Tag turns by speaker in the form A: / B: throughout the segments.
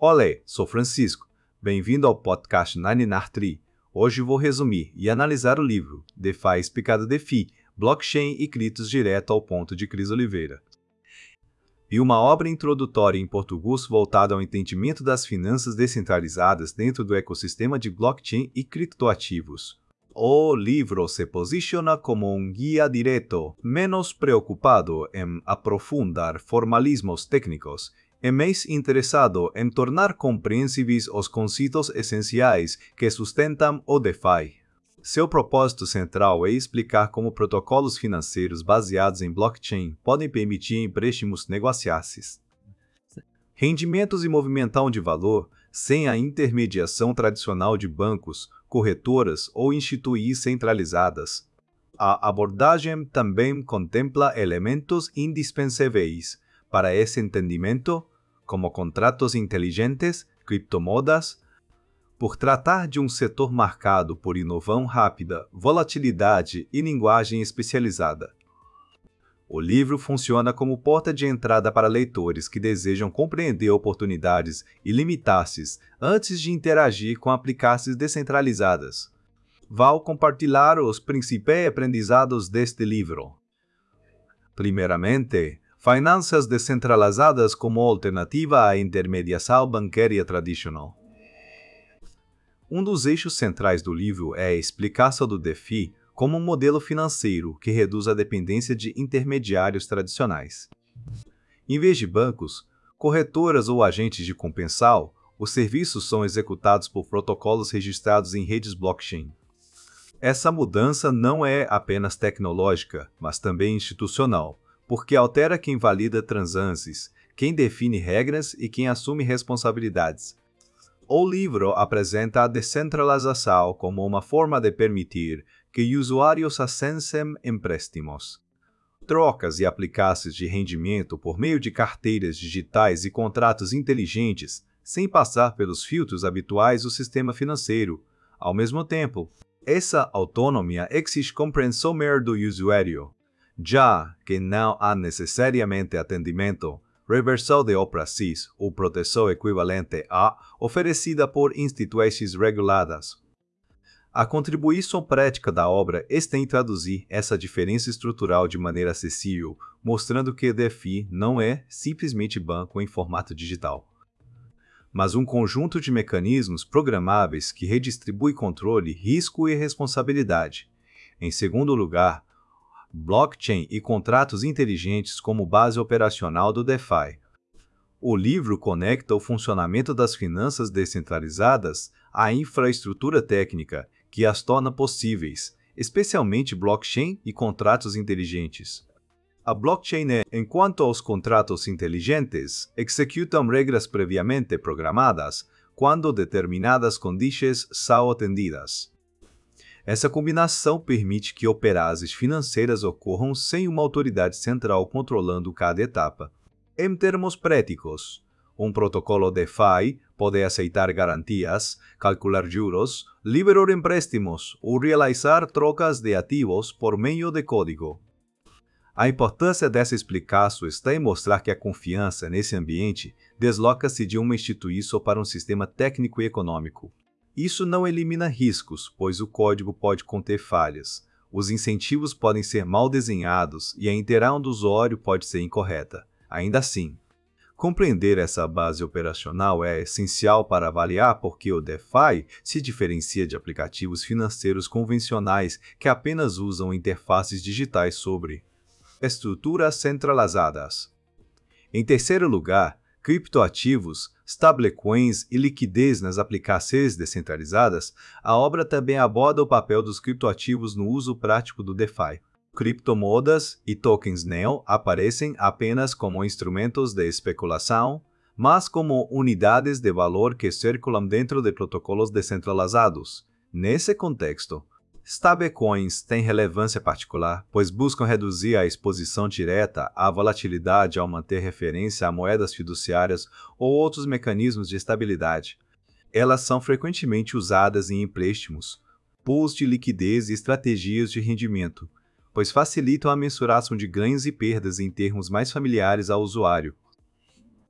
A: Olá, sou Francisco. Bem-vindo ao podcast 99tree. Hoje vou resumir e analisar o livro DeFi Explicado DeFi, Blockchain e Criptos direto ao ponto de Cris Oliveira. E uma obra introdutória em português voltada ao entendimento das finanças descentralizadas dentro do ecossistema de blockchain e criptoativos. O livro se posiciona como um guia direto, menos preocupado em aprofundar formalismos técnicos e mais interessado em tornar compreensíveis os conceitos essenciais que sustentam o DeFi. Seu propósito central é explicar como protocolos financeiros baseados em blockchain podem permitir empréstimos negociáveis, rendimentos e movimentação de valor sem a intermediação tradicional de bancos, corretoras ou instituições centralizadas. A abordagem também contempla elementos indispensáveis para esse entendimento, como contratos inteligentes, criptomoedas. Por tratar de um setor marcado por inovação rápida, volatilidade e linguagem especializada. O livro funciona como porta de entrada para leitores que desejam compreender oportunidades ilimitadas antes de interagir com aplicações descentralizadas. Vou compartilhar os principais aprendizados deste livro. Primeiramente, finanças descentralizadas como alternativa à intermediação bancária tradicional. Um dos eixos centrais do livro é a explicação do DeFi como um modelo financeiro que reduz a dependência de intermediários tradicionais. Em vez de bancos, corretoras ou agentes de compensação, os serviços são executados por protocolos registrados em redes blockchain. Essa mudança não é apenas tecnológica, mas também institucional, porque altera quem valida transações, quem define regras e quem assume responsabilidades. O livro apresenta a descentralização como uma forma de permitir que usuários acessem empréstimos, trocas e aplicações de rendimento por meio de carteiras digitais e contratos inteligentes, sem passar pelos filtros habituais do sistema financeiro. Ao mesmo tempo, essa autonomia exige compreensão maior do usuário, já que não há necessariamente atendimento, reversão de operações ou proteção equivalente à oferecida por instituições reguladas. A contribuição prática da obra está em traduzir essa diferença estrutural de maneira acessível, mostrando que DeFi não é simplesmente banco em formato digital, mas um conjunto de mecanismos programáveis que redistribui controle, risco e responsabilidade. Em segundo lugar, blockchain e contratos inteligentes como base operacional do DeFi. O livro conecta o funcionamento das finanças descentralizadas à infraestrutura técnica que as torna possíveis, especialmente blockchain e contratos inteligentes. A blockchain é, enquanto os contratos inteligentes executam regras previamente programadas quando determinadas condições são atendidas. Essa combinação permite que operações financeiras ocorram sem uma autoridade central controlando cada etapa. Em termos práticos, um protocolo DeFi pode aceitar garantias, calcular juros, liberar empréstimos ou realizar trocas de ativos por meio de código. A importância dessa explicação está em mostrar que a confiança nesse ambiente desloca-se de uma instituição para um sistema técnico e econômico. Isso não elimina riscos, pois o código pode conter falhas, os incentivos podem ser mal desenhados e a interação do usuário pode ser incorreta. Ainda assim, compreender essa base operacional é essencial para avaliar por que o DeFi se diferencia de aplicativos financeiros convencionais que apenas usam interfaces digitais sobre estruturas centralizadas. Em terceiro lugar, criptoativos, stablecoins e liquidez nas aplicações descentralizadas, a obra também aborda o papel dos criptoativos no uso prático do DeFi. Criptomoedas e tokens NEO aparecem apenas como instrumentos de especulação, mas como unidades de valor que circulam dentro de protocolos descentralizados. Nesse contexto, stablecoins têm relevância particular, pois buscam reduzir a exposição direta à volatilidade ao manter referência a moedas fiduciárias ou outros mecanismos de estabilidade. Elas são frequentemente usadas em empréstimos, pools de liquidez e estratégias de rendimento, pois facilitam a mensuração de ganhos e perdas em termos mais familiares ao usuário.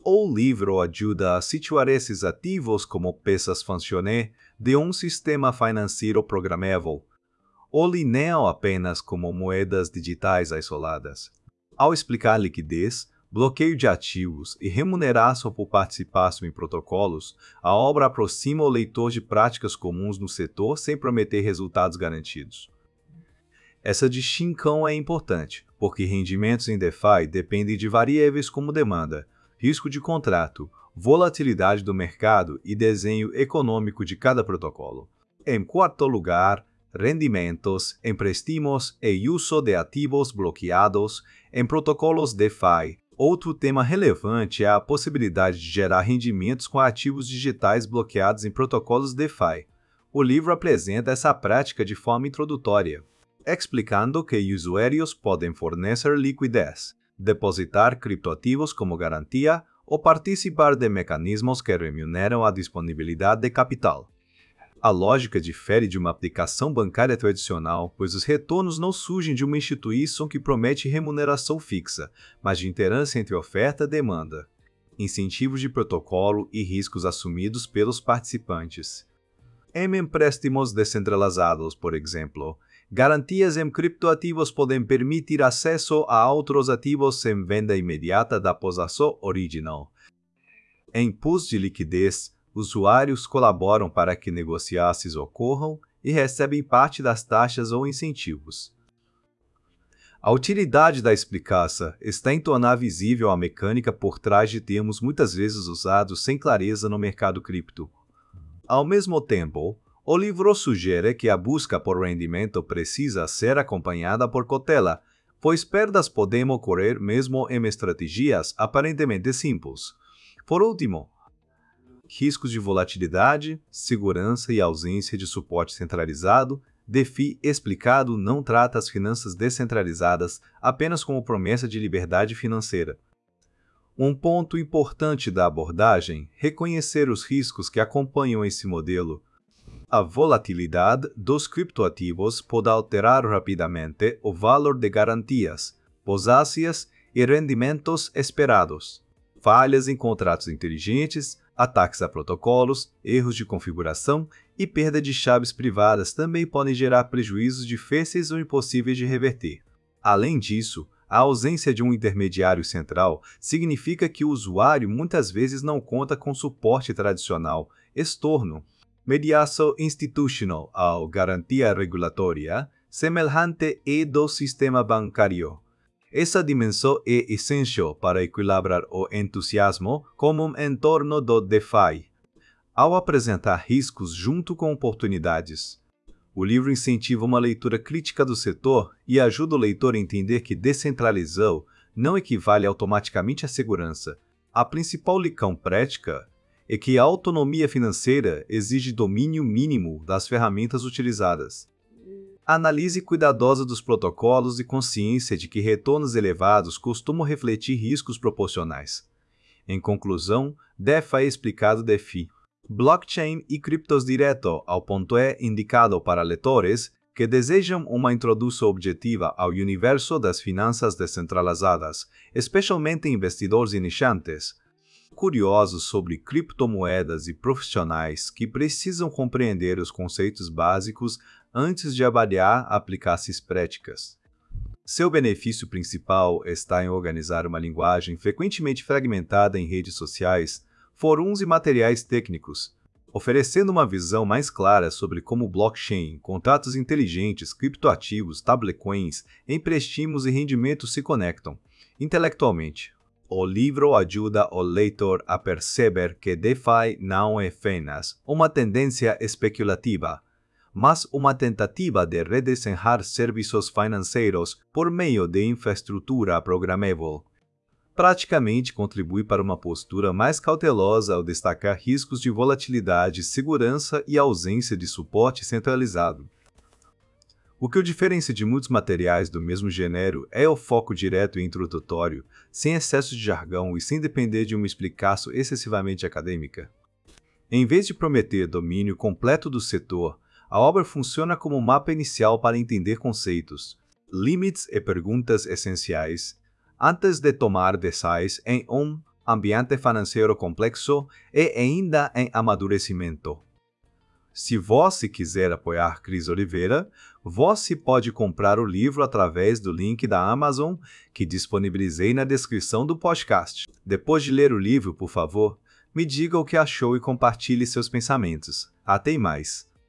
A: O livro ajuda a situar esses ativos como peças funcionais de um sistema financeiro programável, ou não apenas como moedas digitais isoladas. Ao explicar liquidez, bloqueio de ativos e remuneração por participação em protocolos, a obra aproxima o leitor de práticas comuns no setor sem prometer resultados garantidos. Essa distinção é importante, porque rendimentos em DeFi dependem de variáveis como demanda, risco de contrato, volatilidade do mercado e desenho econômico de cada protocolo. Em quarto lugar, rendimentos, empréstimos e uso de ativos bloqueados em protocolos DeFi. Outro tema relevante é a possibilidade de gerar rendimentos com ativos digitais bloqueados em protocolos DeFi. O livro apresenta essa prática de forma introdutória, explicando que usuários podem fornecer liquidez, depositar criptoativos como garantia ou participar de mecanismos que remuneram a disponibilidade de capital. A lógica difere de uma aplicação bancária tradicional, pois os retornos não surgem de uma instituição que promete remuneração fixa, mas de interesse entre oferta e demanda, incentivos de protocolo e riscos assumidos pelos participantes. Em empréstimos descentralizados, por exemplo, garantias em criptoativos podem permitir acesso a outros ativos sem venda imediata da posição original. Em pools de liquidez, usuários colaboram para que negociações ocorram e recebem parte das taxas ou incentivos. A utilidade da explicação está em tornar visível a mecânica por trás de termos muitas vezes usados sem clareza no mercado cripto. Ao mesmo tempo, o livro sugere que a busca por rendimento precisa ser acompanhada por cautela, pois perdas podem ocorrer mesmo em estratégias aparentemente simples. Por último, riscos de volatilidade, segurança e ausência de suporte centralizado. DeFi explicado não trata as finanças descentralizadas apenas como promessa de liberdade financeira. Um ponto importante da abordagem é reconhecer os riscos que acompanham esse modelo. A volatilidade dos criptoativos pode alterar rapidamente o valor de garantias, posácias e rendimentos esperados. Falhas em contratos inteligentes, ataques a protocolos, erros de configuração e perda de chaves privadas também podem gerar prejuízos difíceis ou impossíveis de reverter. Além disso, a ausência de um intermediário central significa que o usuário muitas vezes não conta com suporte tradicional, externo, mediação institucional ou garantia regulatória, semelhante e do sistema bancário. Essa dimensão é essencial para equilibrar o entusiasmo comum em torno do DeFi, ao apresentar riscos junto com oportunidades. O livro incentiva uma leitura crítica do setor e ajuda o leitor a entender que descentralizar não equivale automaticamente à segurança. A principal lição prática é que a autonomia financeira exige domínio mínimo das ferramentas utilizadas. Análise cuidadosa dos protocolos e consciência de que retornos elevados costumam refletir riscos proporcionais. Em conclusão, DeFi é explicado DeFi. Blockchain e criptos direto ao ponto é indicado para leitores que desejam uma introdução objetiva ao universo das finanças descentralizadas, especialmente investidores iniciantes, curiosos sobre criptomoedas e profissionais que precisam compreender os conceitos básicos antes de avaliar aplicações práticas. Seu benefício principal está em organizar uma linguagem frequentemente fragmentada em redes sociais, fóruns e materiais técnicos, oferecendo uma visão mais clara sobre como blockchain, contratos inteligentes, criptoativos, stablecoins, empréstimos e rendimentos se conectam intelectualmente. O livro ajuda o leitor a perceber que DeFi não é apenas uma tendência especulativa, mas uma tentativa de redesenhar serviços financeiros por meio de infraestrutura programável. Praticamente contribui para uma postura mais cautelosa ao destacar riscos de volatilidade, segurança e ausência de suporte centralizado. O que o diferencia de muitos materiais do mesmo gênero é o foco direto e introdutório, sem excesso de jargão e sem depender de uma explicação excessivamente acadêmica. Em vez de prometer domínio completo do setor, a obra funciona como um mapa inicial para entender conceitos, limites e perguntas essenciais, antes de tomar decisões em um ambiente financeiro complexo e ainda em amadurecimento. Se você quiser apoiar Cris Oliveira, você pode comprar o livro através do link da Amazon que disponibilizei na descrição do podcast. Depois de ler o livro, por favor, me diga o que achou e compartilhe seus pensamentos. Até mais!